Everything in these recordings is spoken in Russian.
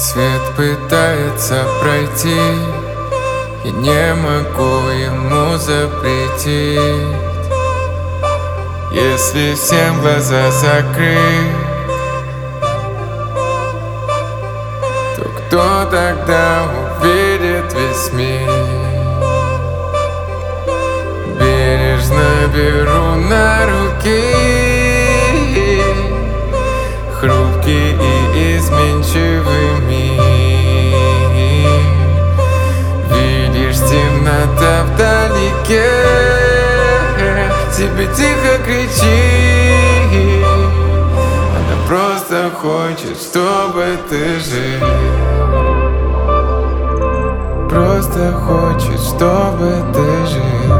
Свет пытается пройти, я не могу ему запретить. Если всем глаза закрыть, то кто тогда увидит весь мир? Бережно беру на руки хрупкий и изменчивый мир. Видишь, темнота вдалеке тебе тихо кричит. Она просто хочет, чтобы ты жил. Просто хочет, чтобы ты жил.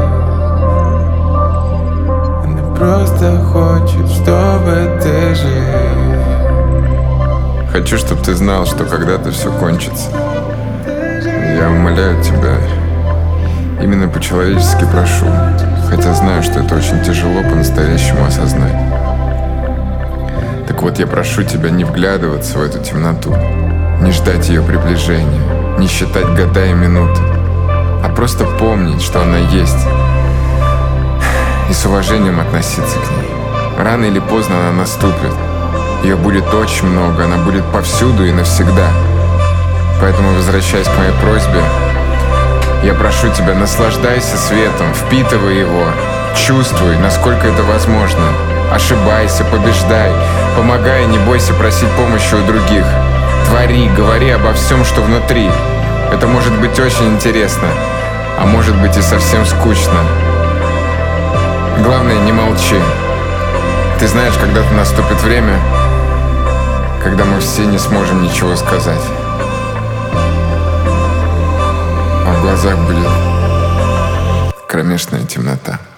Она просто хочет, чтобы ты жил. Хочу, чтобы ты знал, что когда-то все кончится. Я умоляю тебя, именно по-человечески прошу, хотя знаю, что это очень тяжело по-настоящему осознать. Так вот, я прошу тебя не вглядываться в эту темноту, не ждать ее приближения, не считать года и минуты, а просто помнить, что она есть, и с уважением относиться к ней. Рано или поздно она наступит. Ее будет очень много, она будет повсюду и навсегда. Поэтому, возвращаясь к моей просьбе, я прошу тебя, наслаждайся светом, впитывай его, чувствуй, насколько это возможно. Ошибайся, побеждай, помогай, не бойся просить помощи у других. Твори, говори обо всем, что внутри. Это может быть очень интересно, а может быть и совсем скучно. Главное, не молчи. Ты знаешь, когда-то наступит время, когда мы все не сможем ничего сказать, а в глазах будет кромешная темнота.